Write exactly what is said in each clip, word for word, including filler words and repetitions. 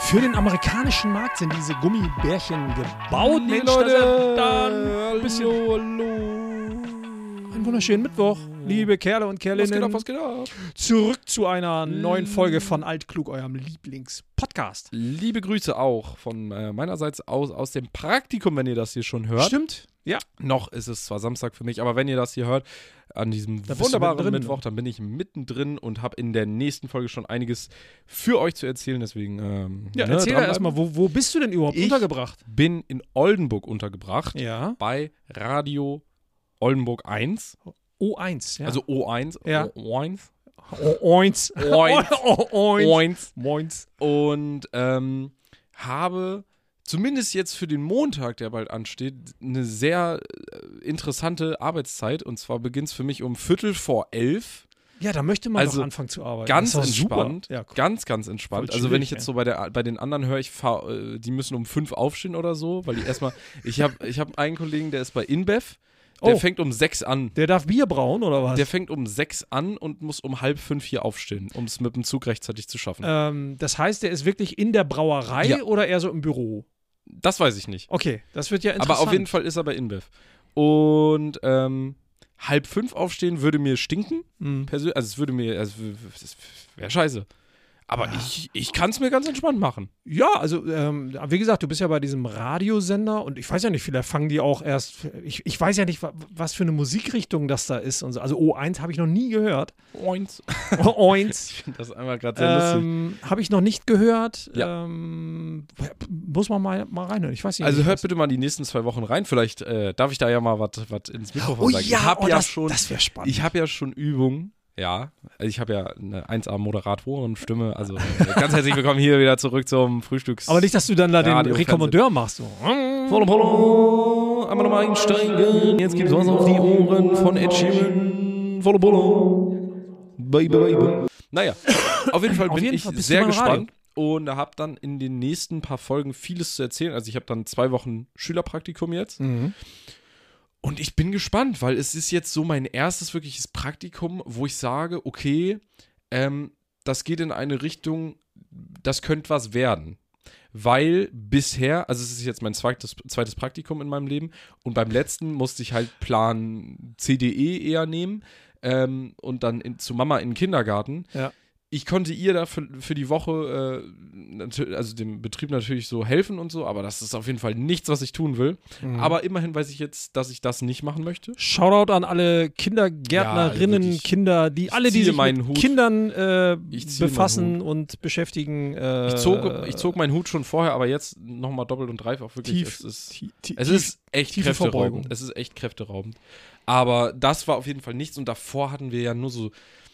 Für den amerikanischen Markt sind diese Gummibärchen gebaut. Nee, Mensch, Leute, das da ein bisschen. hallo, hallo. Einen wunderschönen Mittwoch, liebe Kerle und Kerlinnen. Was geht ab, was geht ab? Zurück zu einer neuen Folge von Altklug, eurem Lieblingspodcast. Liebe Grüße auch von äh, meinerseits aus, aus dem Praktikum, wenn ihr das hier schon hört. Stimmt, ja. Noch ist es zwar Samstag für mich, aber wenn ihr das hier hört, an diesem Da bist du wunderbaren mittendrin, Mittwoch, dann bin ich mittendrin und habe in der nächsten Folge schon einiges für euch zu erzählen. Deswegen, ähm, Ja, ne, erzähl doch dranbleiben. erstmal, wo, wo bist du denn überhaupt Ich untergebracht? bin in Oldenburg untergebracht, Ja. bei Radio Oldenburg eins, O eins, ja. also O eins, Ja. O eins, O eins. Oins. O eins. Oins. Moins. Und ähm, habe zumindest jetzt für den Montag, der bald ansteht, eine sehr äh, interessante Arbeitszeit. Und zwar beginnt es für mich um Viertel vor elf. Ja, da möchte man Also doch anfangen zu arbeiten. Ganz Das ist doch entspannt. Super. Ja, cool. Ganz, ganz entspannt. Voll Also wenn chillig, ich jetzt ja. so bei, der, bei den anderen höre, ich fahr, äh, die müssen um fünf aufstehen oder so, weil die erstmal, ich habe ich hab einen Kollegen, der ist bei InBev, der Oh. fängt um sechs an. Der darf Bier brauen, oder was? Der fängt um sechs an und muss um halb fünf hier aufstehen, um es mit dem Zug rechtzeitig zu schaffen. ähm, das heißt, der ist wirklich in der Brauerei Ja. oder eher so im Büro? Das weiß ich nicht. Okay, das wird ja interessant. Aber auf jeden Fall ist er bei InBev. Und ähm, halb fünf aufstehen würde mir stinken. Mhm. Persönlich, also es würde mir, also das wäre scheiße. Aber Ja. ich, ich kann es mir ganz entspannt machen. Ja, also ähm, wie gesagt, du bist ja bei diesem Radiosender und ich weiß ja nicht, vielleicht fangen die auch erst, ich, ich weiß ja nicht, wa- was für eine Musikrichtung das da ist und so. Also O eins habe ich noch nie gehört. Oins. O eins. Ich finde das einmal gerade sehr lustig. Ähm, habe ich noch nicht gehört. Ja. Ähm, muss man mal, mal reinhören. Ich weiß nicht. Also was- hört bitte mal die nächsten zwei Wochen rein. Vielleicht äh, darf ich da ja mal was ins Mikrofon Oh sagen. ja, ich habe oh, ja das, schon, das wäre spannend. ich habe ja schon Übung. Ja, also ich habe ja eine eins A-Moderatorenstimme. Also äh, ganz herzlich willkommen hier wieder zurück zum Frühstücks. Aber nicht, dass du dann da den Radio- Rekommandeur machst. So. Polo, Polo, einmal nochmal einsteigen. Jetzt gibt's was auf die Ohren von Ed Sheeran. Polo, Polo. Baby, baby. Naja, auf jeden Fall Auf bin jeden ich Fall bist du sehr beim gespannt und habe dann in den nächsten paar Folgen vieles zu erzählen. Also ich habe dann zwei Wochen Schülerpraktikum jetzt. Mhm. Und ich bin gespannt, weil es ist jetzt so mein erstes wirkliches Praktikum, wo ich sage, okay, ähm, das geht in eine Richtung, das könnte was werden. Weil bisher, also es ist jetzt mein zweites, zweites Praktikum in meinem Leben und beim letzten musste ich halt Plan C D E eher nehmen ähm, und dann in, zu Mama in den Kindergarten. Ja. Ich konnte ihr da für, für die Woche, äh, natür- also dem Betrieb natürlich so helfen und so, aber das ist auf jeden Fall nichts, was ich tun will. Mhm. Aber immerhin weiß ich jetzt, dass ich das nicht machen möchte. Shoutout an alle Kindergärtnerinnen, Ja, wirklich. Kinder, die Ich alle, die ziehe sich meinen mit Hut. Kindern äh, Ich ziehe befassen meinen und beschäftigen. Äh, Ich zog, ich zog meinen Hut schon vorher, aber jetzt nochmal doppelt und dreifach wirklich. tief, es ist, tie- tie- es tief- ist echt tiefe Verbeugung. kräfteraubend. Es ist echt kräfteraubend. Aber das war auf jeden Fall nichts und davor hatten wir ja nur so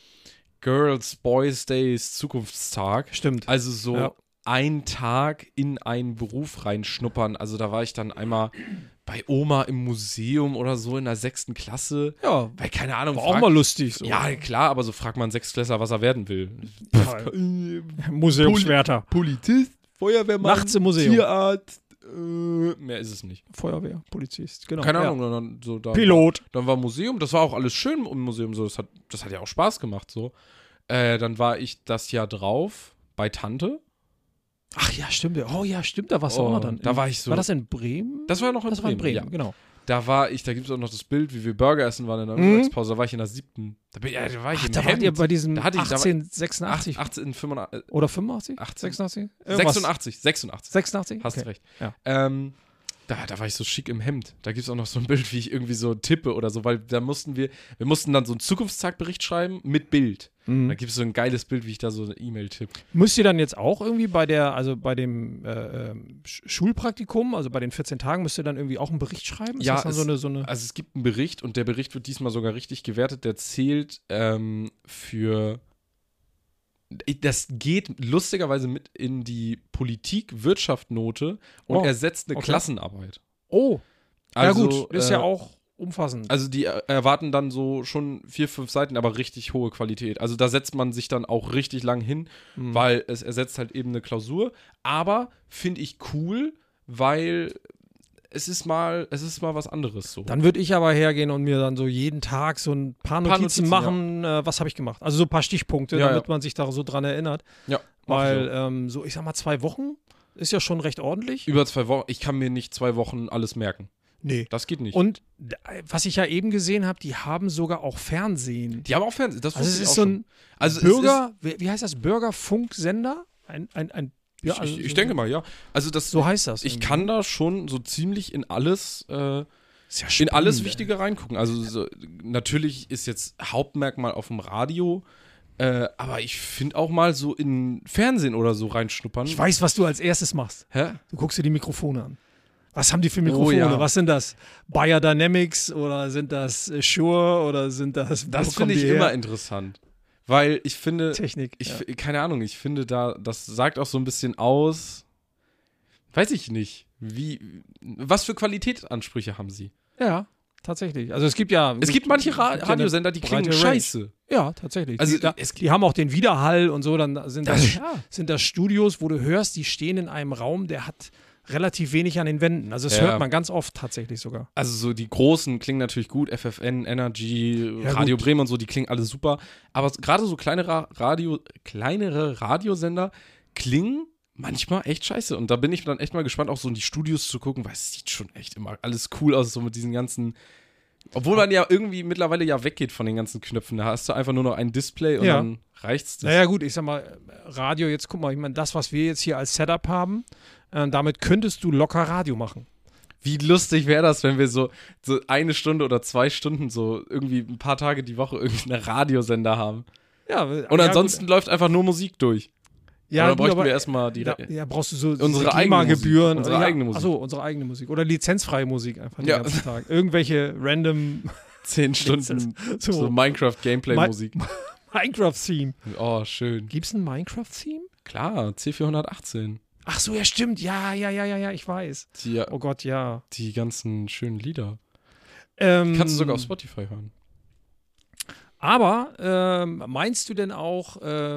Girls, Boys Days, Zukunftstag. Stimmt. Also so Ja. ein Tag in einen Beruf reinschnuppern. Also da war ich dann einmal bei Oma im Museum oder so in der sechsten Klasse. Ja, Weil, keine Ahnung, war auch frag- mal lustig. So. Ja, klar, aber so fragt man einen Sechstklässler, was er werden will. Museumswärter. Polizist, Feuerwehrmann, Nachts im Museum. Tierarzt, äh, mehr ist es nicht. Feuerwehr, Polizist, genau. Keine ja. Ahnung, dann, so, dann, Pilot. dann war Museum, das war auch alles schön im Museum, so, das hat, das hat ja auch Spaß gemacht, so. Äh, dann war ich das Jahr drauf bei Tante. Ach ja, stimmt. Oh ja, stimmt. Da warst du Oh, auch noch dann. da In- war ich so- War das in Bremen? Das war ja noch in das war in Bremen, Bremen, ja. genau. Da war ich, da gibt es auch noch das Bild, wie wir Burger essen waren in der Mhm. Mittagspause, da war ich in der siebten. Da, bin, ja, da war ich Ach, im da Hemd. wart ihr bei diesem Da hatte ich- da war- achtzehnhundertsechsundachtzig achtzehn fünfundachtzig, oder fünfundachtzig? achtzehn, sechsundachtzig? Irgendwas. sechsundachtzig, sechsundachtzig. sechsundachtzig? Hast Okay. recht. Ja. Ähm, da, da war ich so schick im Hemd. Da gibt es auch noch so ein Bild, wie ich irgendwie so tippe oder so, weil da mussten wir, wir mussten dann so einen Zukunftstagbericht schreiben mit Bild. Mhm. Da gibt es so ein geiles Bild, wie ich da so eine E-Mail tippe. Müsst ihr dann jetzt auch irgendwie bei der, also bei dem äh, ähm, Sch- Schulpraktikum, also bei den vierzehn Tagen, müsst ihr dann irgendwie auch einen Bericht schreiben? Ist Ja, das dann es- so eine, so eine Also es gibt einen Bericht und der Bericht wird diesmal sogar richtig gewertet. Der zählt ähm, für, das geht lustigerweise mit in die Politik-Wirtschaft-Note und Oh, ersetzt eine okay. Klassenarbeit. Oh, Also, ja gut, ist äh, ja auch umfassend. Also die er- erwarten dann so schon vier, fünf Seiten, aber richtig hohe Qualität. Also da setzt man sich dann auch richtig lang hin, Mhm. weil es ersetzt halt eben eine Klausur. Aber finde ich cool, weil es ist mal, es ist mal was anderes so. Dann würde ich aber hergehen und mir dann so jeden Tag so ein paar Notizen, Paar Notizen, machen, äh, was habe ich gemacht. Also so ein paar Stichpunkte, Ja, damit ja. man sich da so dran erinnert. Ja, mach Weil ich ähm, so, ich sag mal, zwei Wochen ist ja schon recht ordentlich. Über zwei Wochen, ich kann mir nicht zwei Wochen alles merken. Nee. Das geht nicht. Und d- was ich ja eben gesehen habe, die haben sogar auch Fernsehen. die haben auch Fernsehen, das Also es wusste ich ist auch so schon. ein Also es Bürger, wie, wie heißt das, Bürgerfunksender? Ein, ein, ein ja, Ich, also ich, ich so- denke mal, ja. Also das, So heißt das. ich irgendwie. kann da schon so ziemlich in alles, äh, Ist ja in alles spannend, Wichtige reingucken. Also so, natürlich ist jetzt Hauptmerkmal auf dem Radio, äh, aber ich finde auch mal so in Fernsehen oder so reinschnuppern. Ich weiß, was du als erstes machst. Hä? Du guckst dir die Mikrofone an. Was haben die für Mikrofone? Oh, ja. Was sind das? Bayer Dynamics oder sind das äh, Shure oder sind das wo Das kommen finde ich die her? immer interessant. Weil ich finde, Technik. ich, ja. f- keine Ahnung, ich finde da, das sagt auch so ein bisschen aus, weiß ich nicht, wie, was für Qualitätsansprüche haben sie? ja, tatsächlich. Also es gibt ja. Es gibt manche Ra gibt ja eine Radiosender, die klingen breite Range. scheiße. Ja, tatsächlich. Also, die, da, es- die haben auch den Widerhall und so. Dann sind das, Ja. sind das Studios, wo du hörst, die stehen in einem Raum, der hat relativ wenig an den Wänden. Also das Ja. hört man ganz oft tatsächlich sogar. Also so die großen klingen natürlich gut, F F N, Energy, Ja, Radio gut. Bremen und so, die klingen alle super. Aber s- gerade so kleinere, Radio, kleinere Radiosender klingen manchmal echt scheiße. Und da bin ich dann echt mal gespannt, auch so in die Studios zu gucken, weil es sieht schon echt immer alles cool aus, so mit diesen ganzen. Obwohl man ja irgendwie mittlerweile ja weggeht von den ganzen Knöpfen. Da hast du einfach nur noch ein Display und Ja. dann reicht's das. Naja, gut, ich sag mal, Radio, jetzt guck mal, ich meine, das, was wir jetzt hier als Setup haben, äh, damit könntest du locker Radio machen. Wie lustig wäre das, wenn wir so, so eine Stunde oder zwei Stunden so irgendwie ein paar Tage die Woche irgendwie einen Radiosender haben. Ja, Und ja, ansonsten läuft einfach nur Musik durch. gut. Ja, aber da gut, bräuchten aber wir erstmal die. da, ja, brauchst du so Unsere diese eigene GEMA-Gebühren. Musik. Unsere ja, eigene Musik. Achso, unsere eigene Musik. Oder lizenzfreie Musik einfach den Ja. ganzen Tag. Irgendwelche random Zehn Stunden so, so Minecraft-Gameplay-Musik. Minecraft-Theme. Oh, schön. Gibt's ein Minecraft-Theme? Klar, C vierhundertachtzehn. Ach so, ja, stimmt. Ja, ja, ja, ja, ja, ich weiß. Die, Oh Gott, ja. die ganzen schönen Lieder. Ähm, Kannst du sogar auf Spotify hören. Aber ähm, meinst du denn auch,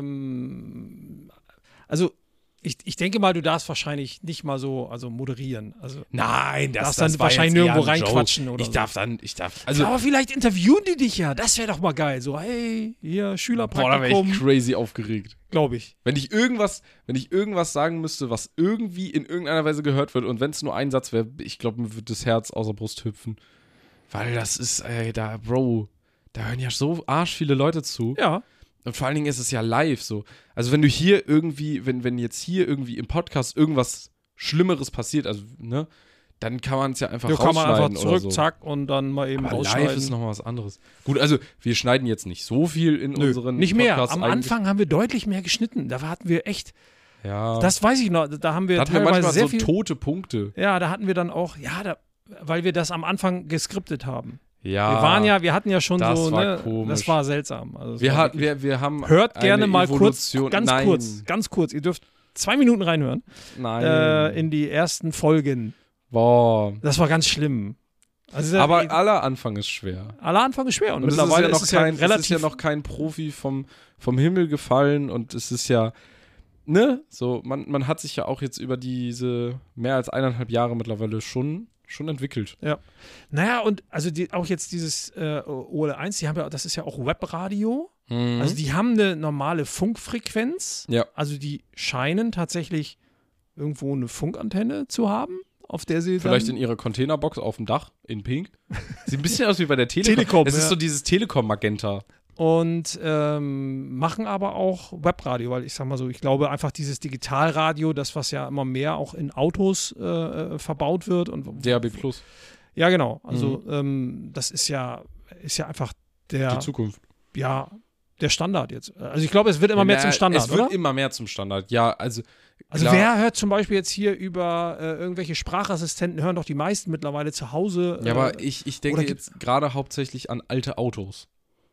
ähm, also ich, ich denke mal, du darfst wahrscheinlich nicht mal so also moderieren. Also, Nein, darfst dann wahrscheinlich nirgendwo reinquatschen oder Ich so. darf dann, ich darf. Also, Also, aber vielleicht interviewen die dich ja. Das wäre doch mal geil. So, hey, hier, boah, da wäre Schülerpraktikum. ich crazy aufgeregt. Glaube ich. Wenn ich irgendwas, wenn ich irgendwas sagen müsste, was irgendwie in irgendeiner Weise gehört wird und wenn es nur ein Satz wäre, ich glaube, mir würde das Herz aus der Brust hüpfen. Weil das ist, ey, da, Bro, da hören ja so arsch viele Leute zu. Ja. Und vor allen Dingen ist es ja live so. Also wenn du hier irgendwie, wenn, wenn jetzt hier irgendwie im Podcast irgendwas Schlimmeres passiert, also, ne, dann kann man es ja einfach Da kann man rausschneiden einfach zurück, oder so. zack, und dann mal eben Aber rausschneiden. live ist nochmal was anderes. Gut, also wir schneiden jetzt nicht so viel in Nö, unseren nicht mehr. Podcasts Am eigentlich. Anfang haben wir deutlich mehr geschnitten. Da hatten wir echt, Ja. das weiß ich noch, da haben wir da hatten wir teilweise manchmal sehr so viel. tote Punkte. Ja, da hatten wir dann auch, ja, da, weil wir das am Anfang geskriptet haben. Ja. Wir waren ja, wir hatten ja schon das so, war ne, komisch. das war seltsam. Also es Wir, war hatten, wirklich- wir, wir haben hört eine gerne mal Evolution. kurz, ganz Nein. kurz, ganz kurz. Ihr dürft zwei Minuten reinhören Nein. äh, in die ersten Folgen. Boah. Das war ganz schlimm. Also, Aber äh, aller Anfang ist schwer. aller Anfang ist schwer und, Und es mittlerweile ist ja noch ist es kein, ja relativ. es ist ja noch kein Profi vom, vom Himmel gefallen und es ist ja, ne, so, man, man hat sich ja auch jetzt über diese mehr als eineinhalb Jahre mittlerweile schon, schon entwickelt. Naja, und also die, auch jetzt dieses äh, O L eins, die haben ja, das ist ja auch Webradio. Mhm. Also die haben eine normale Funkfrequenz. Ja. Also die scheinen tatsächlich irgendwo eine Funkantenne zu haben, auf der sie Vielleicht dann in ihrer Containerbox auf dem Dach in Pink. Sieht ein bisschen aus wie bei der Telekom. Telekom, Es ist ja. so dieses Telekom-Magenta. und ähm, machen aber auch Webradio, weil ich sag mal so, ich glaube einfach dieses Digitalradio, das was ja immer mehr auch in Autos äh, äh, verbaut wird und D A B Plus. ja genau, also ähm, das ist ja ist ja einfach der Die Zukunft. ja der Standard jetzt. Also ich glaube, es wird immer mehr Na, zum Standard, Es wird oder? immer mehr zum Standard. Ja, also Also klar. wer hört zum Beispiel jetzt hier über äh, irgendwelche Sprachassistenten, hören doch die meisten mittlerweile zu Hause. Ja, äh, aber ich, ich denke oder gibt- jetzt gerade hauptsächlich an alte Autos.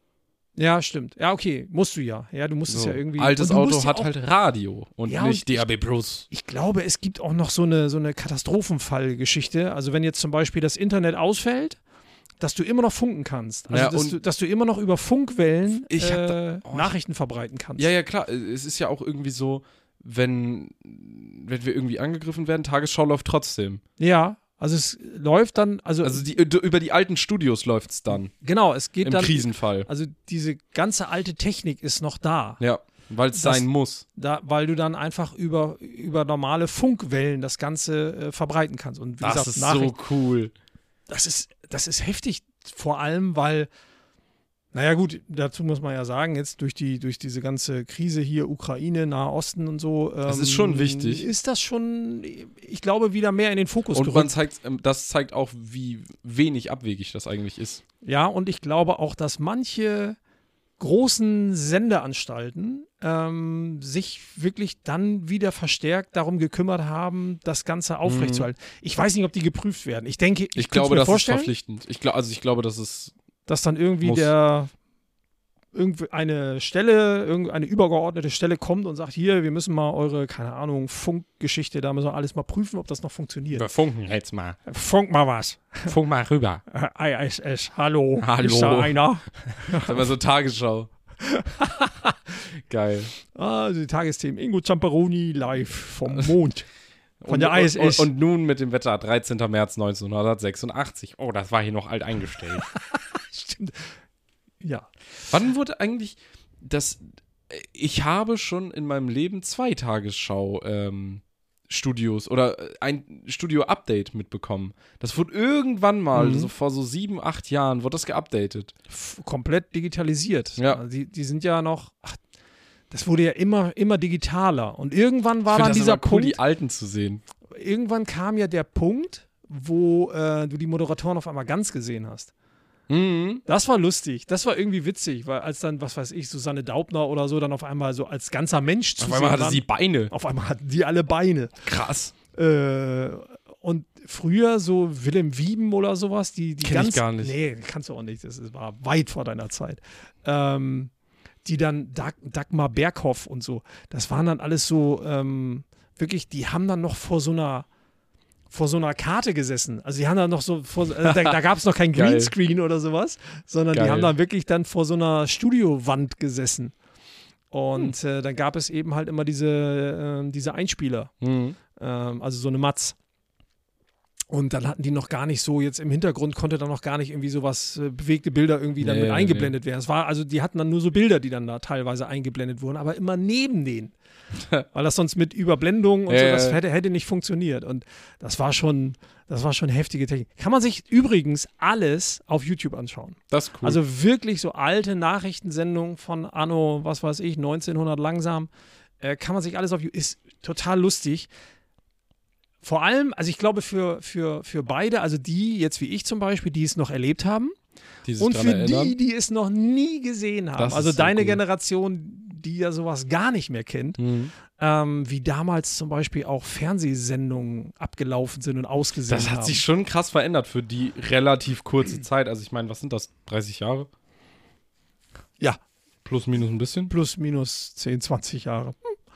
ja, stimmt. Ja, okay, musst du ja. Ja, du musst es So. ja irgendwie. Altes und du musst Auto ja hat auch, halt Radio und Ja, nicht und D A B Plus. Ich glaube, es gibt auch noch so eine, so eine Katastrophenfallgeschichte. Also wenn jetzt zum Beispiel das Internet ausfällt, dass du immer noch funken kannst. Also Ja, dass, und du, dass du immer noch über Funkwellen Ich hab äh, da- oh, ich- Nachrichten verbreiten kannst. Ja, ja, klar. Es ist ja auch irgendwie so, wenn, wenn wir irgendwie angegriffen werden, Tagesschau läuft trotzdem. Ja, Also es läuft dann, also, Also die, über die alten Studios läuft es dann. genau, es geht Im dann, Krisenfall. also diese ganze alte Technik ist noch da. Ja, weil es Das- sein muss. Da, weil du dann einfach über, über normale Funkwellen das Ganze äh, verbreiten kannst. Und wie Das gesagt, ist Nachricht, so cool. das ist, das ist heftig, vor allem, weil, naja gut, dazu muss man ja sagen, jetzt durch die, durch diese ganze Krise hier, Ukraine, Nahe Osten und so, ähm, Das ist schon wichtig. Ist das schon, ich glaube, wieder mehr in den Fokus Und man gerückt. zeigt, ähm, das zeigt auch, wie wenig abwegig das eigentlich ist. Ja, und ich glaube auch, dass manche großen Sendeanstalten ähm, sich wirklich dann wieder verstärkt darum gekümmert haben, das Ganze aufrechtzuerhalten. Ich weiß nicht, ob die geprüft werden. Ich denke, ich, Ich könnte glaube, mir das ist vorstellen, verpflichtend. Ich glaub, also ich glaube, das ist. dass dann irgendwie Muss. der irgendwie eine Stelle, irgendeine übergeordnete Stelle kommt und sagt, hier, wir müssen mal eure, keine Ahnung, Funkgeschichte, da müssen wir alles mal prüfen, ob das noch funktioniert. Wir funken jetzt mal. Funk mal was. Funk mal rüber. Äh, I S S, hallo. Hallo. Ist da einer? Sag mal so Tagesschau. Geil. Ah, die Tagesthemen. Ingo Zamperoni live vom Mond. Von Und, der I S S. Und, und nun mit dem Wetter, dreizehnter März neunzehnhundertsechsundachtzig. Oh, das war hier noch alt eingestellt. Stimmt. Ja. Wann wurde eigentlich das. Ich habe schon in meinem Leben zwei Tagesschau ähm, Studios oder ein Studio-Update mitbekommen. Das wurde irgendwann mal, Mhm. so vor so sieben, acht Jahren, wurde das geupdatet. F- komplett digitalisiert. Ja. Also Die, die sind ja noch. Ach, das wurde ja immer, immer digitaler. Und irgendwann war Ich dann finde das dieser immer cool, Punkt. die Alten zu sehen. Irgendwann kam ja der Punkt, wo äh, du die Moderatoren auf einmal ganz gesehen hast. Mhm. Das war lustig. Das war irgendwie witzig, weil als dann, was weiß ich, Susanne Daubner oder so dann auf einmal so als ganzer Mensch zu Auf sehen einmal hatte waren. sie Beine. Auf einmal hatten die alle Beine. Krass. Äh, und früher so Willem Wieben oder sowas, die, die Kenn ganz. ich gar nicht. Nee, kannst du auch nicht. Das ist- war weit vor deiner Zeit. Ähm, die dann Dag, Dagmar Berghoff und so. Das waren dann alles so ähm, wirklich, die haben dann noch vor so einer vor so einer Karte gesessen. Also die haben dann noch so, vor, äh, da, da gab es noch kein Geil. Greenscreen oder sowas, sondern Geil. die haben dann wirklich dann vor so einer Studiowand gesessen. Und äh, dann gab es eben halt immer diese, ähm, diese Einspieler. Mhm. Ähm, also so eine Matz. Und dann hatten die noch gar nicht so, jetzt im Hintergrund konnte da noch gar nicht irgendwie sowas, äh, bewegte Bilder irgendwie dann Nee, mit nee, eingeblendet werden. Es war, also die hatten dann nur so Bilder, die dann da teilweise eingeblendet wurden, aber immer neben denen. Weil das sonst mit Überblendung und Ja, so, ja, das ja. hätte, hätte nicht funktioniert. Und das war schon, das war schon heftige Technik. Kann man sich übrigens alles auf YouTube anschauen. Das ist cool. Also wirklich so alte Nachrichtensendungen von Anno, was weiß ich, neunzehnhundert langsam, äh, kann man sich alles auf YouTube, ist total lustig. Vor allem, also ich glaube für, für, für beide, also die jetzt wie ich zum Beispiel, die es noch erlebt haben die sich und dran für erinnern. die, die es noch nie gesehen haben, Das ist also so deine cool. Generation, die ja sowas gar nicht mehr kennt, Mhm. ähm, wie damals zum Beispiel auch Fernsehsendungen abgelaufen sind und ausgesehen Das haben. hat sich schon krass verändert für die relativ kurze Zeit. Also ich meine, was sind das? dreißig Jahre? Ja. Plus, minus ein bisschen? Plus, minus zehn, zwanzig Jahre.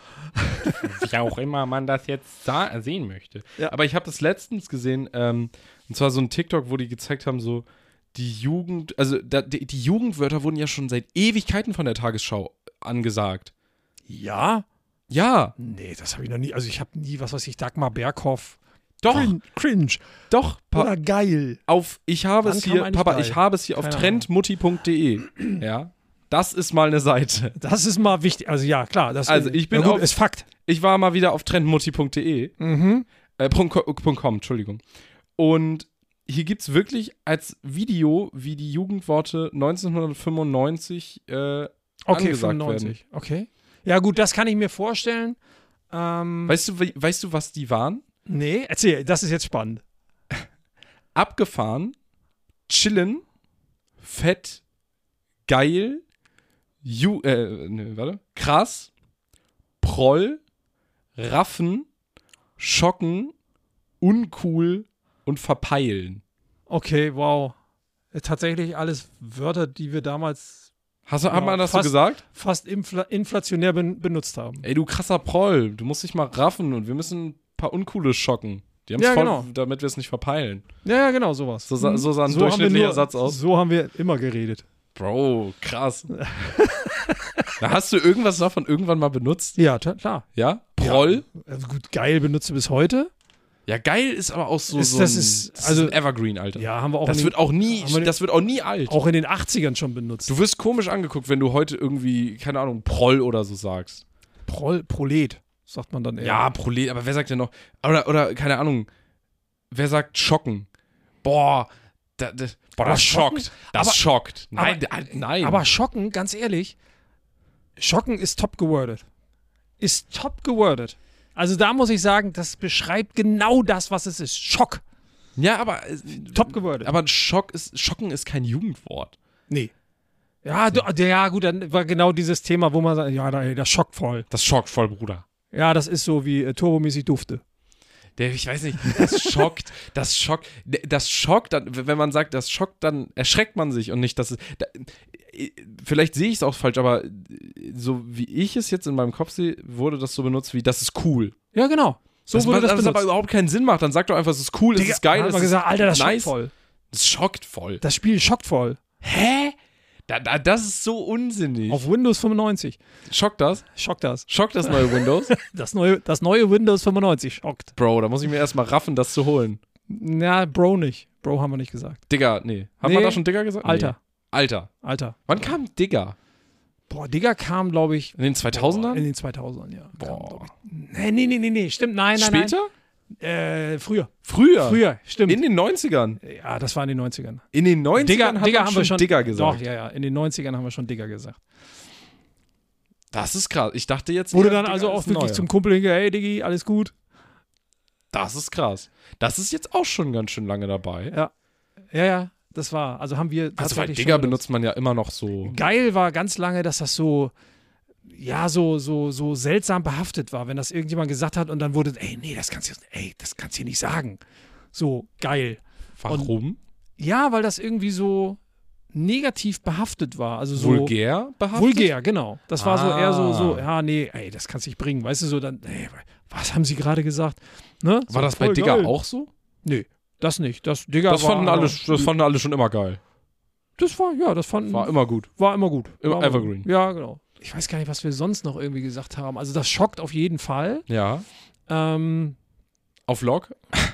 Wie auch immer man das jetzt sa- sehen möchte. Ja. Aber ich habe das letztens gesehen, ähm, und zwar so ein TikTok, wo die gezeigt haben, so die Jugend, also da, die, die Jugendwörter wurden ja schon seit Ewigkeiten von der Tagesschau angesagt. Ja? Ja, Nee, das habe ich noch nie. Also ich habe nie, was weiß ich, Dagmar Berghoff. doch, Cringe. Cringe. doch. Pa Oder geil. auf, ich habe Wann es kam hier, eigentlich Papa, geil? ich habe es hier auf Keine trendmutti punkt de. Ja, das ist mal eine Seite. Das ist mal wichtig. Also ja, klar. Das, Also ich bin na gut, auf- ist Fakt. Ich war mal wieder auf trendmutti punkt de. Mhm. Äh, Punkt co- Punkt .com, Entschuldigung. Und hier gibt es wirklich als Video, wie die Jugendworte neunzehnhundertfünfundneunzig äh, Okay, angesagt fünfundneunzig. Okay. Ja gut, das kann ich mir vorstellen. Ähm, Weißt du, wie- weißt du, was die waren? nee, erzähl, das ist jetzt spannend. Abgefahren, chillen, fett, geil, ju äh, ne, warte, krass, proll, raffen, schocken, uncool und verpeilen. Okay, wow. Äh, Tatsächlich alles Wörter, die wir damals Hast du, Ja, hat man das so fast- gesagt? fast infla inflationär ben benutzt haben. Ey, du krasser Proll, du musst dich mal raffen und wir müssen ein paar Uncoole schocken. Die haben es Ja, voll, genau. damit wir es nicht verpeilen. Ja, ja, genau, sowas. So sa- so sah ein haben wir durchschnittlicher nur- Satz aus. So haben wir immer geredet. Bro, krass. Da hast du irgendwas davon irgendwann mal benutzt? Ja, ta- klar. Ja? Proll? Also gut, geil benutze bis heute. Ja, geil ist aber auch so, Ist- so das ein, ist- das also- ist ein Evergreen, Alter. Ja, haben wir auch, das in wird den, auch nie, haben wir- das wird auch nie alt. auch in den achtzigern schon benutzt. Du wirst komisch angeguckt, wenn du heute irgendwie, keine Ahnung, Proll oder so sagst. Prol, Prolet, sagt man dann eher. Ja, Prolet, aber wer sagt denn noch, oder, oder keine Ahnung, wer sagt schocken? Boah, da, da, boah Aber das schocken? schockt. Das Aber- schockt. Nein, aber- da- nein. Aber schocken, ganz ehrlich, schocken ist top gewordet. Ist top gewordet. Also da muss ich sagen, das beschreibt genau das, was es ist. Schock. ja, aber, äh, Top gewordet. aber Schock ist, Schocken ist kein Jugendwort. Nee. Ja, du, ja, gut, dann war genau dieses Thema, wo man sagt, ja, da- das schockt voll. Das schockt voll, Bruder. Ja, das ist so wie äh, turbomäßig Dufte. Der, ich weiß nicht, das schockt, das schockt, das schockt, dann, wenn man sagt, das schockt, dann erschreckt man sich und nicht, dass es, da, vielleicht sehe ich es auch falsch, aber so wie ich es jetzt in meinem Kopf sehe, wurde das so benutzt wie, das ist cool. Ja, genau. So das, wurde was, das das aber benutzt. überhaupt keinen Sinn macht, dann sag doch einfach, es ist cool, es Digga, ist geil, hat es man ist gesagt, Alter, das nice. schockt voll. Das schockt voll. Das Spiel schockt voll. Hä? Da, da, das ist so unsinnig. Auf Windows fünfundneunzig. Schockt das? Schockt das. Schockt das neue Windows? Das neue, das neue Windows fünfundneunzig schockt. Bro, da muss ich mir erstmal raffen, das zu holen. Na, Bro nicht. Bro haben wir nicht gesagt. Digga, nee. Haben Nee. wir da schon Digga gesagt? Alter. Nee. Alter. Alter. Wann kam Digga? Boah, Digga kam, glaube ich. In den zweitausendern? Boah, in den zweitausendern, ja. Kam, Boah. glaub ich. Nee, nee, nee, nee, nee. Stimmt, nein, nein, Später? nein. Äh, früher. Früher? Früher, stimmt. In den neunzigern? Ja, das war in den neunzigern. In den neunzigern Digga, hat Digga man haben schon wir schon. Digga gesagt. Doch, ja, ja. In den neunzigern haben wir schon Digga gesagt. Das ist krass. Ich dachte jetzt. Wurde eher, dann Digga also auch ist wirklich neuer. zum Kumpel hingegangen, hey Diggi, alles gut? Das ist krass. Das ist jetzt auch schon ganz schön lange dabei. Ja. Ja, ja, das war. Also haben wir Also weil tatsächlich Digga schon benutzt man ja immer noch so. Geil war ganz lange, dass das so, ja, so, so, so seltsam behaftet war, wenn das irgendjemand gesagt hat und dann wurde, ey, nee, das kannst du, ey, das kannst du hier nicht sagen. So, geil. Warum? Ja, weil das irgendwie so negativ behaftet war. Also so. Vulgär behaftet? Vulgär, genau. Das war so eher so, so, Ah. ja, nee, ey, das kannst du nicht bringen. Weißt du, so dann, ey, was haben sie gerade gesagt? Ne? So, War das bei voll Digga geil. auch so? Nee, das nicht. Das, Digga Das war, fanden, alle, das fanden alle schon immer geil. Das war, ja, das fanden, War immer gut. war immer gut. Immer War Evergreen. Gut. Ja, genau. Ich weiß gar nicht, was wir sonst noch irgendwie gesagt haben. Also das schockt auf jeden Fall. Ja. Ähm, Auf Log?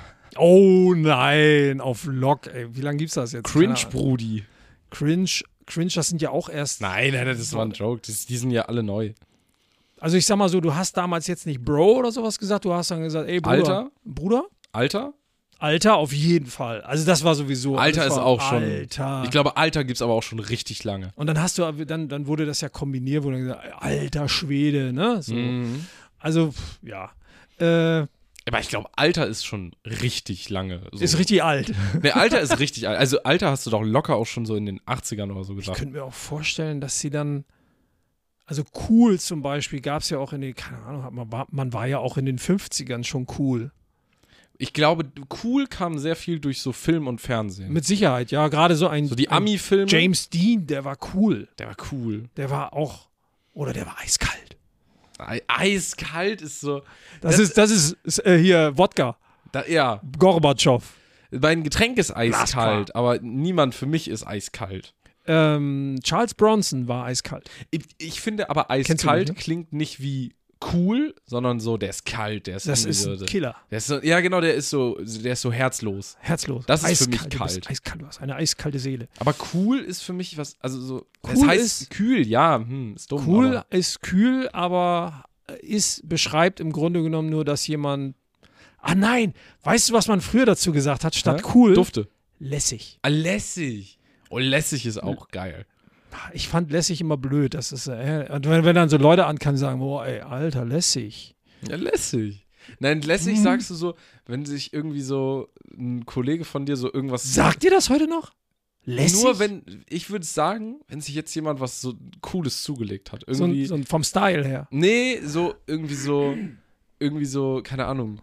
oh nein, auf Lock. Ey, wie lange gibt's das jetzt? Cringe, Keine Ahnung. Brudi. Cringe, Cringe, das sind ja auch erst. Nein, nein, das war ein Joke. Das, die sind ja alle neu. Also ich sag mal so, du hast damals jetzt nicht Bro oder sowas gesagt, du hast dann gesagt, ey Bruder. Alter? Bruder? Alter? Alter, auf jeden Fall. Also das war sowieso. Alter das ist war auch schon. Alter. Ich glaube, Alter gibt's aber auch schon richtig lange. Und dann hast du, dann, dann wurde das ja kombiniert, wo dann gesagt, alter Schwede, ne? So. Mhm. Also, pff, ja. Äh, Aber ich glaube, Alter ist schon richtig lange. So. ist richtig alt. Nee, Alter ist richtig alt. Also Alter hast du doch locker auch schon so in den achtzigern oder so Ich gesagt. könnte mir auch vorstellen, dass sie dann, also cool zum Beispiel, gab es ja auch in den, keine Ahnung, hat man, war, man war ja auch in den fünfzigern schon cool. Ich glaube, cool kam sehr viel durch so Film und Fernsehen. Mit Sicherheit, ja, gerade so ein, so die ein Ami-Filme. James Dean, der war cool. Der war cool. Der war auch, oder der war eiskalt. Ei- Eiskalt ist so. Das, Das- ist, das ist, ist äh, hier Wodka, Da, ja, Gorbatschow. mein Getränk ist eiskalt, Glasklar. aber niemand für mich ist eiskalt. Ähm, Charles Bronson war eiskalt. Ich, ich finde aber Kennst du eiskalt nicht, ne? klingt nicht wie cool, sondern so, der ist kalt, der ist Das irgendwie ist so, ein Killer. der ist so, ja genau, der ist so, der ist so herzlos. Herzlos. Das ist für mich Eiskalt, du bist kalt. Eiskalt, du hast eine eiskalte Seele. Aber cool ist für mich was, also so, das Cool heißt ist- kühl, ja, hm, ist dumm. Cool aber, ist kühl, aber ist, beschreibt im Grunde genommen nur, dass jemand. Ah nein, weißt du, was man früher dazu gesagt hat, statt Hä? cool? Dufte. Lässig. Ah, lässig. Oh, lässig ist auch geil. Ich fand lässig immer blöd. Das ist, äh, und wenn, wenn dann so Leute ankamen, sagen, boah, ey, Alter, lässig. Ja, lässig. Nein, lässig Mhm. sagst du so, wenn sich irgendwie so ein Kollege von dir so irgendwas Sagt ihr das heute noch? Lässig? Nur wenn, ich würde sagen, wenn sich jetzt jemand was so Cooles zugelegt hat. So, Irgendwie. ein- so ein- vom Style her. Nee, so irgendwie so, irgendwie so, keine Ahnung.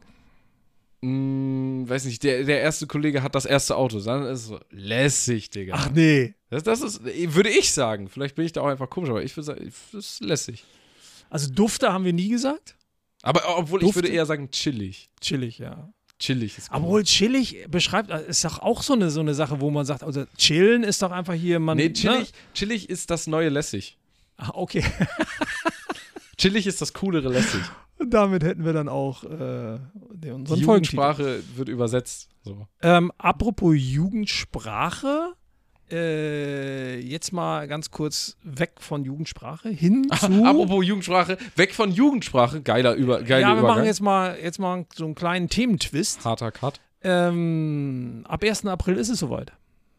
Hm, weiß nicht, der, der erste Kollege hat das erste Auto. Dann ist es so lässig, Digga. Ach nee. Das, das ist, würde ich sagen. Vielleicht bin ich da auch einfach komisch, aber ich würde sagen, das ist lässig. Also Dufte haben wir nie gesagt. Aber obwohl Dufte? ich würde eher sagen chillig. Chillig, ja. Chillig ist cool. Obwohl chillig beschreibt, ist doch auch so eine, so eine Sache, wo man sagt, also chillen ist doch einfach hier, man. Nee, chillig, Ne? chillig ist das neue lässig. Ah, okay. Chillig ist das coolere lässig. Und damit hätten wir dann auch äh, den- unseren Die Folgentitel. Jugendsprache wird übersetzt. So. Ähm, apropos Jugendsprache, äh, jetzt mal ganz kurz weg von Jugendsprache hin zu. Apropos Jugendsprache, weg von Jugendsprache. Geiler Über, geiler ja, wir Übergang. machen jetzt mal, jetzt mal so einen kleinen Thementwist. Harter Cut. Ähm, ab ersten April ist es soweit.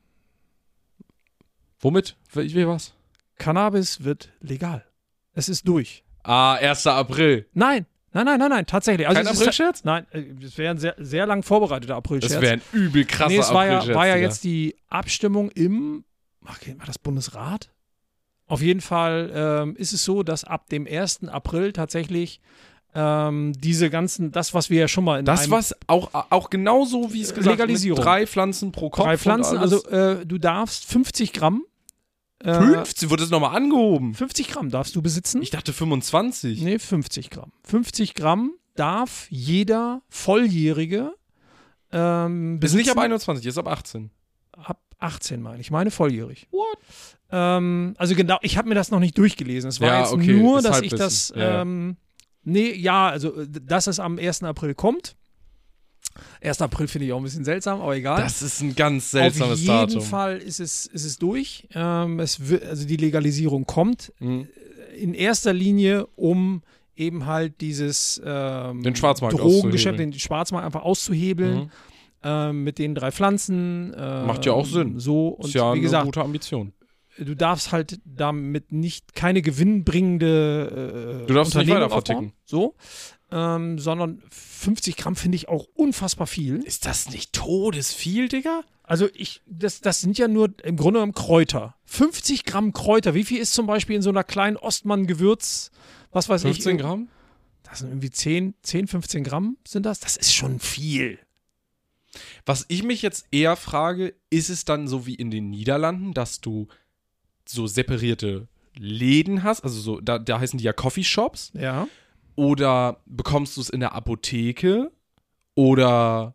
Womit? Wie, wie was? Cannabis wird legal. Es ist durch. Ah, erster April. Nein, nein, nein, nein, nein, tatsächlich. Also Kein es ist- Aprilscherz? Nein, äh, das wäre ein sehr, sehr lang vorbereiteter Aprilscherz. Das wäre ein übel krasser Nee, es war ja, Aprilscherz. war ja Digga. jetzt die Abstimmung im, ach, war das Bundesrat? Auf jeden Fall ähm, ist es so, dass ab dem ersten April tatsächlich ähm, diese ganzen, das, was wir ja schon mal in Das, einem was auch, auch genauso, wie es gesagt Legalisierung. mit drei Pflanzen pro Kopf. drei Pflanzen, und alles. also äh, du darfst fünfzig Gramm. Äh, fünfzig? Wurde das nochmal angehoben? fünfzig Gramm darfst du besitzen. Ich dachte fünfundzwanzig. Nee, fünfzig Gramm. fünfzig Gramm darf jeder Volljährige ähm, Ist besitzen. nicht ab einundzwanzig, ist ab achtzehn. Ab achtzehn meine ich, meine volljährig. What? Ähm, also genau, ich habe mir das noch nicht durchgelesen. Es war Ja, jetzt okay, nur, ist dass ich Halbwissen. das, Ja, ja. ähm, nee, ja, also äh, dass es am ersten April kommt. ersten April finde ich auch ein bisschen seltsam, aber egal. Das ist ein ganz seltsames Auf jeden Datum. Fall ist es, ist es durch. Ähm, es wird, also die Legalisierung kommt Mhm. in erster Linie, um eben halt dieses ähm, Den Schwarzmarkt Drogengeschäft, auszuhebeln. den Schwarzmarkt einfach auszuhebeln. Mhm. Ähm, mit den drei Pflanzen. Äh, Macht ja auch Sinn. So, und Ist ja wie eine gesagt, gute Ambition. du darfst halt damit nicht keine gewinnbringende äh, Du darfst nicht Unternehmung weiter verticken. aufbauen, so, ähm, sondern fünfzig Gramm finde ich auch unfassbar viel. Ist das nicht todesviel, Digga? Also ich, das, das sind ja nur im Grunde genommen Kräuter. fünfzig Gramm Kräuter. Wie viel ist zum Beispiel in so einer kleinen Ostmann-Gewürz, was weiß ich? fünfzehn Gramm? Das sind irgendwie zehn, zehn, fünfzehn Gramm sind das. Das ist schon viel. Was ich mich jetzt eher frage, ist es dann so wie in den Niederlanden, dass du so separierte Läden hast, also so, da, da heißen die ja Coffeeshops, Ja. oder bekommst du es in der Apotheke, oder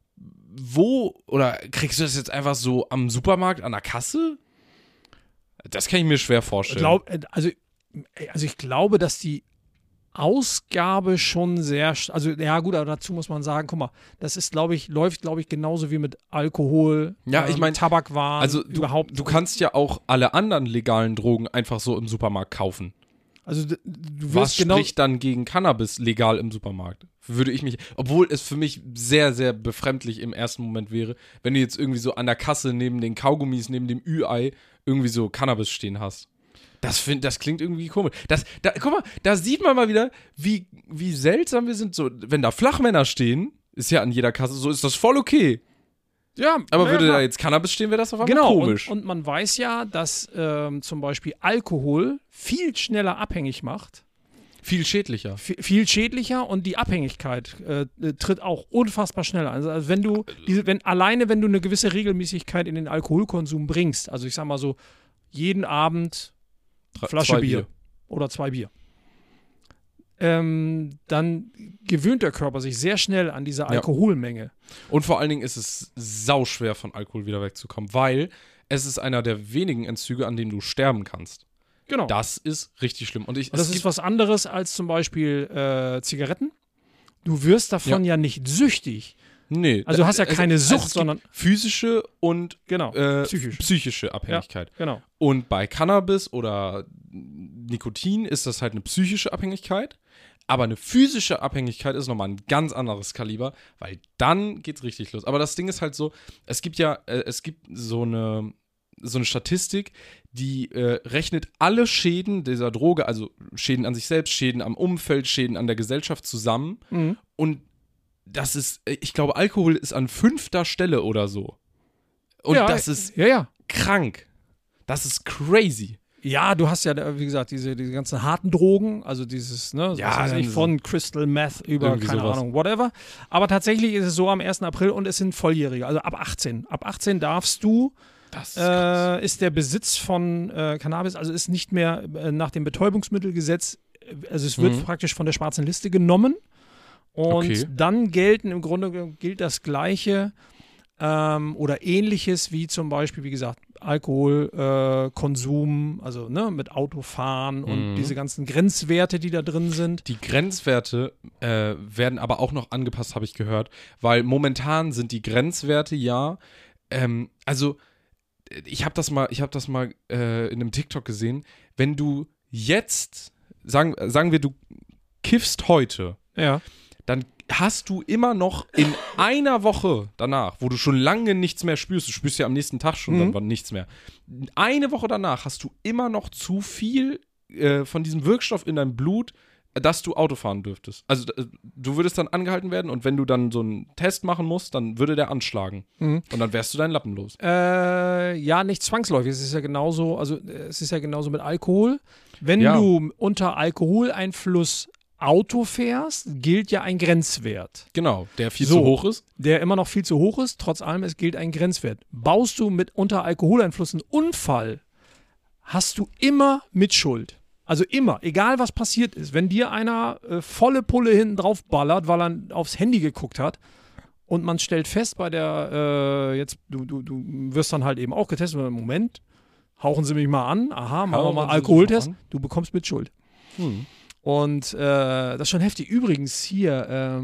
wo, oder kriegst du das jetzt einfach so am Supermarkt an der Kasse? Das kann ich mir schwer vorstellen. Glaub, äh, also, äh, also ich glaube, dass die Ausgabe schon sehr, st- also ja gut, aber dazu muss man sagen, guck mal, das ist, glaube ich, läuft, glaube ich, genauso wie mit Alkohol, Ja, ich mein, Tabakwaren, also du, überhaupt. du kannst ja auch alle anderen legalen Drogen einfach so im Supermarkt kaufen. Also du, du Was wirst genau, spricht dann gegen Cannabis legal im Supermarkt? Würde ich mich, obwohl es für mich sehr, sehr befremdlich im ersten Moment wäre, wenn du jetzt irgendwie so an der Kasse neben den Kaugummis, neben dem Ü-Ei irgendwie so Cannabis stehen hast. Das, find, das klingt irgendwie komisch. Das, da, guck mal, da sieht man mal wieder, wie, wie seltsam wir sind. So, wenn da Flachmänner stehen, ist ja an jeder Kasse, so ist das voll okay. ja, Aber ja, würde klar. da jetzt Cannabis stehen, wäre das auf einmal Genau, komisch. und, und man weiß ja, dass ähm, zum Beispiel Alkohol viel schneller abhängig macht, Viel schädlicher. viel, viel schädlicher und die Abhängigkeit äh, äh, tritt auch unfassbar schnell ein. Also, also wenn du, diese, wenn, alleine wenn du eine gewisse Regelmäßigkeit in den Alkoholkonsum bringst, also ich sag mal so, jeden Abend Drei- Flasche zwei Bier. oder zwei Bier, ähm, dann gewöhnt der Körper sich sehr schnell an diese Alkoholmenge. Und vor allen Dingen ist es sauschwer, von Alkohol wieder wegzukommen, weil es ist einer der wenigen Entzüge, an denen du sterben kannst. Genau. Das ist richtig schlimm. Und ich, Und das es ist gibt- was anderes als zum Beispiel äh, Zigaretten. Du wirst davon ja, nicht süchtig. nee, Also du hast ja also- keine also Sucht, es gibt sondern physische und genau, äh, psychisch. psychische Abhängigkeit. Genau. Und bei Cannabis oder Nikotin ist das halt eine psychische Abhängigkeit. Aber eine physische Abhängigkeit ist nochmal ein ganz anderes Kaliber, weil dann geht's richtig los. Aber das Ding ist halt so, es gibt ja, äh, es gibt so eine, so eine Statistik, die äh, rechnet alle Schäden dieser Droge, also Schäden an sich selbst, Schäden am Umfeld, Schäden an der Gesellschaft zusammen. Mhm. Und das ist, äh, ich glaube, Alkohol ist an fünfter Stelle oder so. Und ja, das ist ja, ja. krank. Das ist crazy. Ja, du hast ja, wie gesagt, diese, diese ganzen harten Drogen, also dieses, ne, Ja, was weiß ich, dann von Crystal Meth über, irgendwie keine sowas. Ahnung, whatever. Aber tatsächlich ist es so am ersten April und es sind Volljährige, also ab achtzehn. Ab achtzehn darfst du, Das ist krass. äh, ist der Besitz von äh, Cannabis, also ist nicht mehr äh, nach dem Betäubungsmittelgesetz, äh, also es wird Mhm. praktisch von der schwarzen Liste genommen und Okay. dann gelten, im Grunde gilt das Gleiche ähm, oder Ähnliches wie zum Beispiel, wie gesagt, Alkoholkonsum, äh, Konsum, also ne, mit Autofahren und Mhm. diese ganzen Grenzwerte, die da drin sind. Die Grenzwerte äh, werden aber auch noch angepasst, habe ich gehört, weil momentan sind die Grenzwerte ja, ähm, also ich habe das mal, ich habe das mal äh, in einem TikTok gesehen, wenn du jetzt, sagen, sagen wir, du kiffst heute, Ja. dann hast du immer noch in einer Woche danach, wo du schon lange nichts mehr spürst, du spürst ja am nächsten Tag schon Mhm. dann nichts mehr, eine Woche danach hast du immer noch zu viel äh, von diesem Wirkstoff in deinem Blut, dass du Auto fahren dürftest. Also äh, du würdest dann angehalten werden und wenn du dann so einen Test machen musst, dann würde der anschlagen. Mhm. Und dann wärst du deinen Lappen los. Äh, ja, nicht zwangsläufig. Es ist ja genauso, also äh, es ist ja genauso mit Alkohol. Wenn Ja. du unter Alkoholeinfluss Auto fährst, gilt ja ein Grenzwert, Genau, der viel So. zu hoch ist. der immer noch viel zu hoch ist. Trotz allem, es gilt ein Grenzwert. Baust du mit unter Alkoholeinfluss einen Unfall, hast du immer Mitschuld. Also immer, egal was passiert ist. Wenn dir einer äh, volle Pulle hinten drauf ballert, weil er aufs Handy geguckt hat und man stellt fest bei der, äh, jetzt, du, du, du wirst dann halt eben auch getestet, im Moment, hauchen sie mich mal an, aha, machen wir Hauchen mal sie dich Alkoholtest, mal an. du bekommst Mitschuld. Hm. Und äh, das ist schon heftig. Übrigens hier,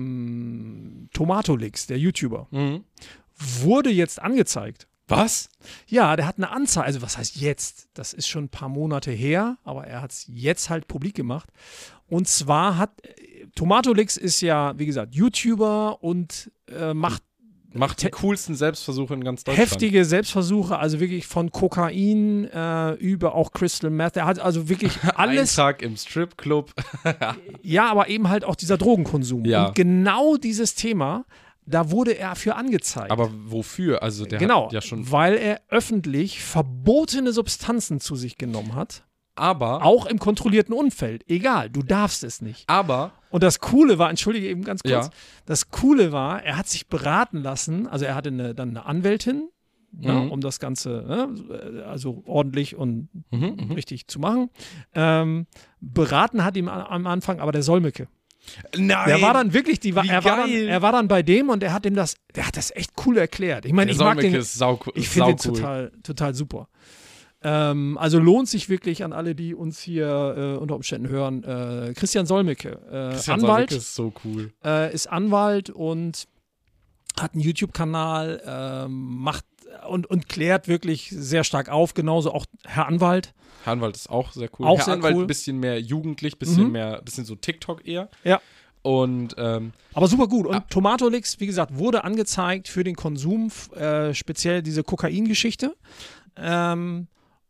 ähm, Tomatolix, der YouTuber, Mhm. wurde jetzt angezeigt. Was? Ja, der hat eine Anzeige, also was heißt jetzt? Das ist schon ein paar Monate her, aber er hat es jetzt halt publik gemacht. Und zwar hat, äh, Tomatolix ist ja, wie gesagt, YouTuber und äh, macht Macht die Te- coolsten Selbstversuche in ganz Deutschland. heftige Selbstversuche, also wirklich von Kokain äh, über auch Crystal Meth. Er hat also wirklich alles, Eintrag im Stripclub. ja, aber eben halt auch dieser Drogenkonsum. Ja. Und genau dieses Thema, da wurde er für angezeigt. Aber wofür? Also der genau, hat ja schon. weil er öffentlich verbotene Substanzen zu sich genommen hat. Aber, Auch im kontrollierten Umfeld. Egal, du darfst es nicht. aber, Und das Coole war, entschuldige eben ganz kurz, Ja. das Coole war, er hat sich beraten lassen, also er hatte eine, dann eine Anwältin, ne, Mhm. um das Ganze ne, also ordentlich und Mhm, mhm. richtig zu machen. Ähm, beraten hat ihm a- am Anfang aber der Solmecke. nein, Der war dann wirklich, die, war, wie er, war dann, geil. er war dann bei dem und er hat ihm das, der hat das echt cool erklärt. Ich meine, der ich mag Solmecke den, ist sau, ich sau finde den cool. total, total super. Ähm, also lohnt sich wirklich an alle, die uns hier äh, unter Umständen hören. Äh, Christian Solmecke, äh, Christian Anwalt, Solmecke ist so cool. äh, ist Anwalt und hat einen YouTube-Kanal, ähm, macht und, und klärt wirklich sehr stark auf. Genauso auch Herr Anwalt. Herr Anwalt ist auch sehr cool. Auch Herr sehr Anwalt cool. ein bisschen mehr jugendlich, bisschen Mhm. mehr, bisschen so TikTok eher. Ja. Und ähm, Aber super gut. Und Ah. Tomatolix, wie gesagt, wurde angezeigt für den Konsum, f- äh, speziell diese Kokain-Geschichte. Ähm,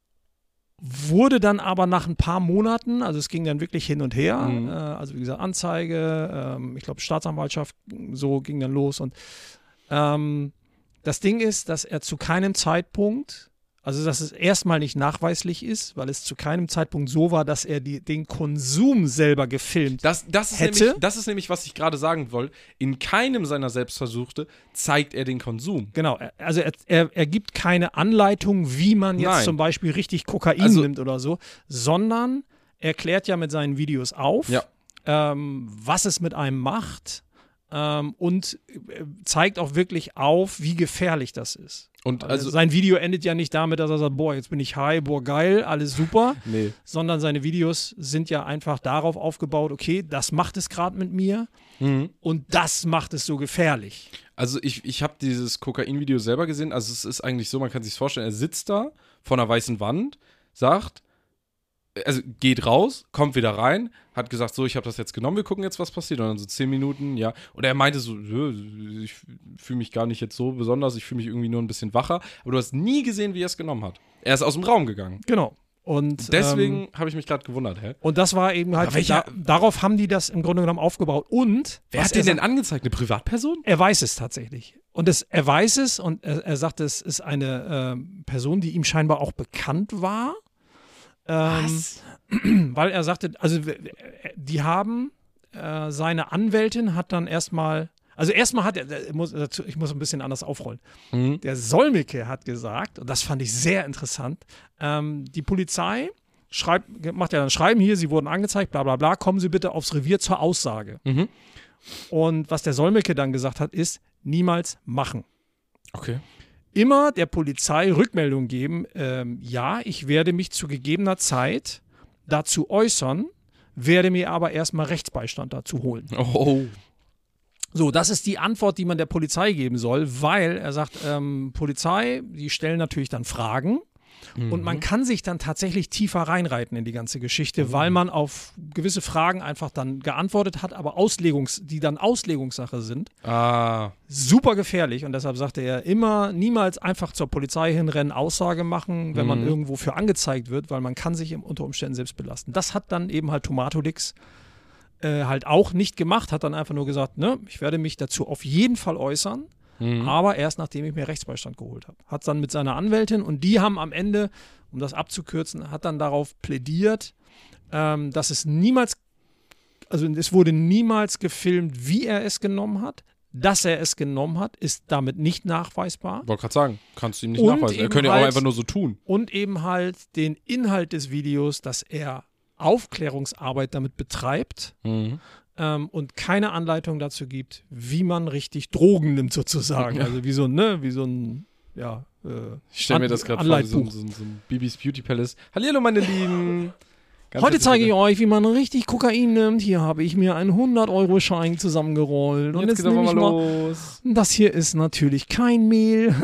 wurde dann aber nach ein paar Monaten, also es ging dann wirklich hin und her, Mhm. äh, also wie gesagt, Anzeige, ähm, ich glaube Staatsanwaltschaft, so ging dann los. Und ähm, das Ding ist, dass er zu keinem Zeitpunkt, also dass es erstmal nicht nachweislich ist, weil es zu keinem Zeitpunkt so war, dass er die, den Konsum selber gefilmt das, das, ist Hätte? nämlich, das ist nämlich, was ich gerade sagen wollte. In keinem seiner Selbstversuche zeigt er den Konsum. Genau, er- also er, er, er gibt keine Anleitung, wie man jetzt Nein. zum Beispiel richtig Kokain Also- nimmt oder so, sondern er klärt ja mit seinen Videos auf, Ja. ähm, was es mit einem macht ähm, und äh, zeigt auch wirklich auf, wie gefährlich das ist. Und Also also, sein Video endet ja nicht damit, dass er sagt, boah, jetzt bin ich high, boah, geil, alles super, nee. sondern seine Videos sind ja einfach darauf aufgebaut, okay, das macht es gerade mit mir Mhm. und das macht es so gefährlich. Also ich, ich habe dieses Kokain-Video selber gesehen. Also es ist eigentlich so, man kann sich vorstellen, er sitzt da vor einer weißen Wand, sagt, also geht raus, kommt wieder rein, hat gesagt, so, ich habe das jetzt genommen, wir gucken jetzt, was passiert. Und dann so zehn Minuten, ja. Und er meinte so, "Nö, ich fühle mich gar nicht jetzt so besonders, ich fühle mich irgendwie nur ein bisschen wacher. Aber du hast nie gesehen, wie er es genommen hat. Er ist aus dem Raum gegangen. Genau. Und Deswegen ähm, habe ich mich gerade gewundert, hä? Und das war eben halt, Aber welcher- da, darauf haben die das im Grunde genommen aufgebaut. Und Wer was hat den er denn sagt- angezeigt? Eine Privatperson? Er weiß es tatsächlich. Und es, er weiß es und er, er sagt, es ist eine ähm, Person, die ihm scheinbar auch bekannt war. Ähm, Weil er sagte, also w- w- die haben, äh, seine Anwältin hat dann erstmal, also erstmal hat er, ich muss, dazu- ich muss ein bisschen anders aufrollen. Mhm. Der Solmecke hat gesagt, und das fand ich sehr interessant, ähm, die Polizei schreibt, macht ja dann Schreiben hier, sie wurden angezeigt, bla bla bla, kommen Sie bitte aufs Revier zur Aussage. Mhm. Und was der Solmecke dann gesagt hat, ist, niemals machen. Okay. immer der Polizei Rückmeldung geben, ähm, ja, ich werde mich zu gegebener Zeit dazu äußern, werde mir aber erstmal Rechtsbeistand dazu holen. Oh. So, das ist die Antwort, die man der Polizei geben soll, weil er sagt, ähm, Polizei, die stellen natürlich dann Fragen mhm. und man kann sich dann tatsächlich tiefer reinreiten in die ganze Geschichte, mhm. weil man auf gewisse Fragen einfach dann geantwortet hat, aber Auslegungs, die dann Auslegungssache sind. Ah. Super gefährlich und deshalb sagte er immer, niemals einfach zur Polizei hinrennen, Aussage machen, wenn mhm. man irgendwo für angezeigt wird, weil man kann sich im, unter Umständen selbst belasten. Das hat dann eben halt Tomatolix Äh, halt auch nicht gemacht, hat dann einfach nur gesagt, ne, ich werde mich dazu auf jeden Fall äußern, mhm. aber erst nachdem ich mir Rechtsbeistand geholt habe. Hat dann mit seiner Anwältin und die haben am Ende, um das abzukürzen, hat dann darauf plädiert, ähm, dass es niemals, also es wurde niemals gefilmt, wie er es genommen hat. Dass er es genommen hat, ist damit nicht nachweisbar. Ich wollte gerade sagen, kannst du ihm nicht und nachweisen. Er könnte ja halt, auch einfach nur so tun. Und eben halt den Inhalt des Videos, dass er Aufklärungsarbeit damit betreibt mhm. ähm, und keine Anleitung dazu gibt, wie man richtig Drogen nimmt sozusagen. Ja. Also wie so, ne, wie so ein, ja, äh, ich stelle mir das gerade vor, so, so, so ein Bibis Beauty Palace. Hallihallo, meine Lieben. Ganz Heute zeige ich euch, wie man richtig Kokain nimmt. Hier habe ich mir einen hundert-Euro-Schein zusammengerollt. Und jetzt, jetzt geht nehme ich mal mal, los. das hier ist natürlich kein Mehl.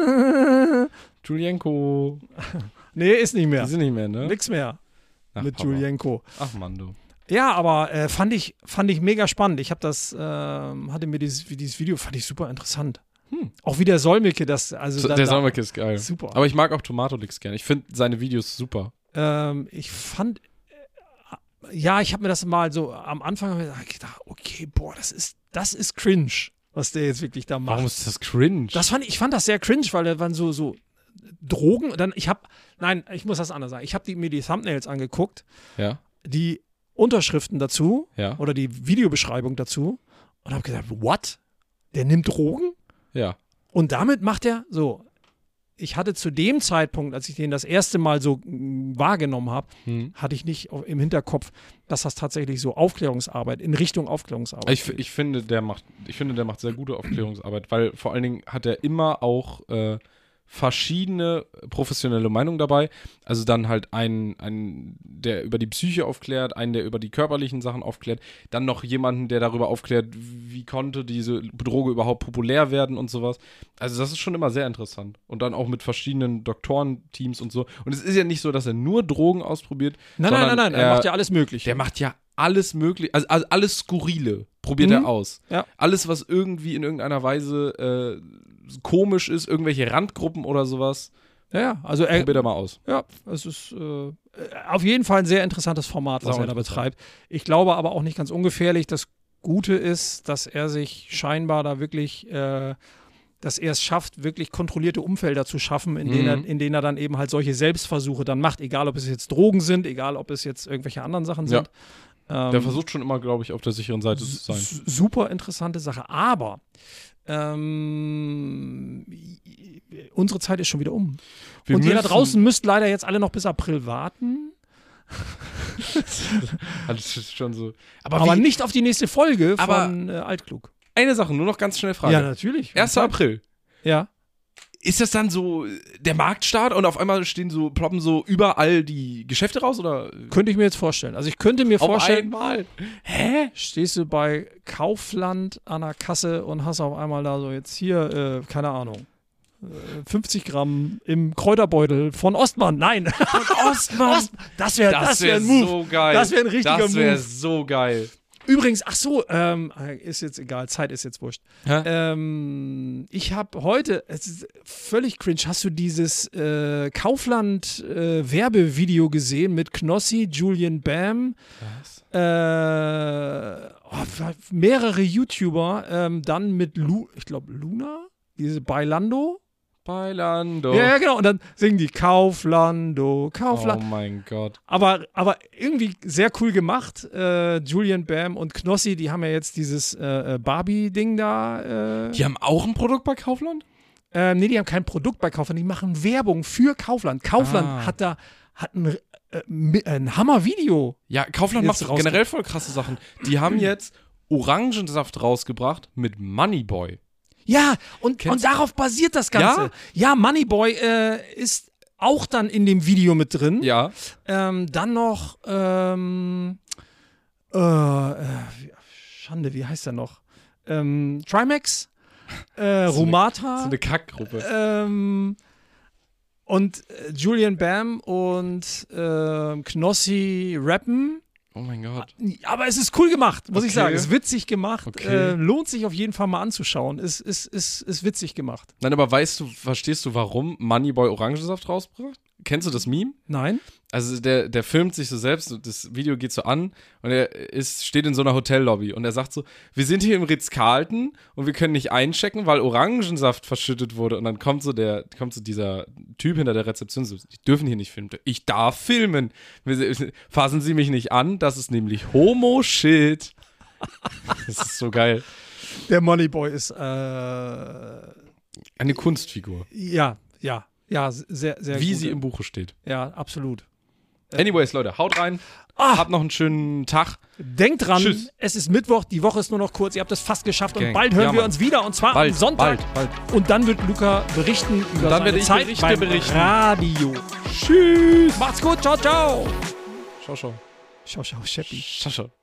Julienko. Nee, ist nicht mehr. Die sind nicht mehr, ne? Nix mehr. Ach, mit Papa. Julienko. Ach Mann, du. Ja, aber äh, fand ich fand ich mega spannend. Ich habe das, äh, hatte mir dieses, dieses Video, fand ich super interessant. Hm. Auch wie der Solmecke das, also So, da, der da, Solmecke ist geil. Super. Aber ich mag auch Tomatolix gerne. Ich finde seine Videos super. Ähm, ich fand, äh, ja, ich habe mir das mal so am Anfang gedacht, okay, boah, das ist, das ist cringe, was der jetzt wirklich da macht. Warum ist das cringe? Das fand ich, ich fand das sehr cringe, weil da waren so, so Drogen. Dann, ich habe, nein, ich muss das anders sagen. Ich habe mir die Thumbnails angeguckt, ja. die Unterschriften dazu Ja. oder die Videobeschreibung dazu und habe gedacht, what? Der nimmt Drogen? Ja. Und damit macht er so. Ich hatte zu dem Zeitpunkt, als ich den das erste Mal so mh, wahrgenommen habe, Hm. hatte ich nicht auf, im Hinterkopf, dass das tatsächlich so Aufklärungsarbeit, in Richtung Aufklärungsarbeit Ich, ich, finde, der macht, ich finde, der macht sehr gute Aufklärungsarbeit, weil vor allen Dingen hat er immer auch äh, verschiedene professionelle Meinungen dabei. Also dann halt einen, einen, der über die Psyche aufklärt, einen, der über die körperlichen Sachen aufklärt, dann noch jemanden, der darüber aufklärt, wie konnte diese Droge überhaupt populär werden und sowas. Also das ist schon immer sehr interessant. Und dann auch mit verschiedenen Doktorenteams und so. Und es ist ja nicht so, dass er nur Drogen ausprobiert. Nein, nein, nein, nein, er, er macht ja alles Mögliche. Der macht ja alles mögliche, also, also alles Skurrile probiert Mhm. er aus. Ja. Alles, was irgendwie in irgendeiner Weise äh, komisch ist, irgendwelche Randgruppen oder sowas, Ja, ja, also er, probiert er mal aus. ja, es ist äh, auf jeden Fall ein sehr interessantes Format, was Sau er da interessant. betreibt. Ich glaube aber auch nicht ganz ungefährlich. Das Gute ist, dass er sich scheinbar da wirklich, äh, dass er es schafft, wirklich kontrollierte Umfelder zu schaffen, in, denen Mhm. er, in denen er dann eben halt solche Selbstversuche dann macht, egal ob es jetzt Drogen sind, egal ob es jetzt irgendwelche anderen Sachen Ja. sind. Ähm, Der versucht schon immer, glaube ich, auf der sicheren Seite zu sein. S- Super interessante Sache. Aber ähm, unsere Zeit ist schon wieder um. Wir Und ihr da müssen- draußen müsst leider jetzt alle noch bis April warten. Das ist schon so. Aber, Aber, wie, nicht auf die nächste Folge Aber- von äh, Altklug. eine Sache, nur noch ganz schnell Frage. Ja, natürlich. erster April. Ja. Ist das dann so der Marktstart und auf einmal stehen so, ploppen so überall die Geschäfte raus oder? Könnte ich mir jetzt vorstellen. Also ich könnte mir vorstellen, einmal. Hä? stehst du bei Kaufland an der Kasse und hast auf einmal da so jetzt hier, äh, keine Ahnung, äh, fünfzig Gramm im Kräuterbeutel von Ostmann. Nein. Von Ostmann. Ost, das wäre das Das wär wäre ein Move. so geil. Das wäre ein richtiger Das wäre Move. so geil. Übrigens, ach so, ähm, ist jetzt egal, Zeit ist jetzt wurscht. Hä? Ähm, ich habe heute, es ist völlig cringe, hast du dieses äh, Kaufland-Werbevideo gesehen mit Knossi, Julian Bam, Was? äh, oh, mehrere YouTuber, ähm, dann mit, Lu ich glaube, Luna, diese Bailando. Bailando. Ja, ja, genau, und dann singen die Kauflando, Oh Kaufland. mein Gott. Aber, aber irgendwie sehr cool gemacht. Äh, Julian Bam und Knossi, die haben ja jetzt dieses äh, Barbie-Ding da. Äh, Die haben auch ein Produkt bei Kaufland? äh, nee, die haben kein Produkt bei Kaufland, die machen Werbung für Kaufland. Kaufland Ah. hat da hat ein, äh, mi- ein Hammer-Video. Ja, Kaufland Jetzt macht rausge- generell voll krasse Sachen. Die haben jetzt Orangensaft rausgebracht mit Moneyboy. Ja, und, Kennst und darauf basiert das Ganze. Ja? Ja, Moneyboy äh, ist auch dann in dem Video mit drin. Ja. Ähm, dann noch, ähm, äh, äh, wie- Schande, wie heißt der noch? Ähm, Trimax, äh, Rumata. So eine Kackgruppe. Ähm, und äh, Julian Bam und äh, Knossi rappen. Oh mein Gott. Aber es ist cool gemacht, muss ich Okay. sagen. Es ist witzig gemacht. Okay. Äh, lohnt sich auf jeden Fall mal anzuschauen. Es ist, ist, ist witzig gemacht. Nein, aber weißt du, verstehst du, warum Moneyboy Orangensaft rausbracht? Kennst du das Meme? Nein? Also der, der filmt sich so selbst und das Video geht so an und er ist, steht in so einer Hotellobby und er sagt so, wir sind hier im Ritz-Carlton und wir können nicht einchecken, weil Orangensaft verschüttet wurde. Und dann kommt so der, kommt so dieser Typ hinter der Rezeption so, die dürfen hier nicht filmen. Ich darf filmen. Fassen Sie mich nicht an, das ist nämlich Homo-Shit. Das ist so geil. Der Moneyboy ist, äh, Eine Kunstfigur. ja, ja, ja, sehr, sehr Wie gut. sie im Buche steht. Ja, absolut. Anyways, Leute, haut rein. Ah. Habt noch einen schönen Tag. Denkt dran, Tschüss. es ist Mittwoch, die Woche ist nur noch kurz, ihr habt es fast geschafft und Gang. bald hören Ja, wir Mann. uns wieder und zwar Bald, am Sonntag. bald, Und dann wird Luca berichten über dann seine werde ich Zeit Berichte beim berichten. Radio. Tschüss. Macht's gut, ciao, ciao. Ciao, ciao. Ciao, ciao, Scheppi. Ciao, ciao.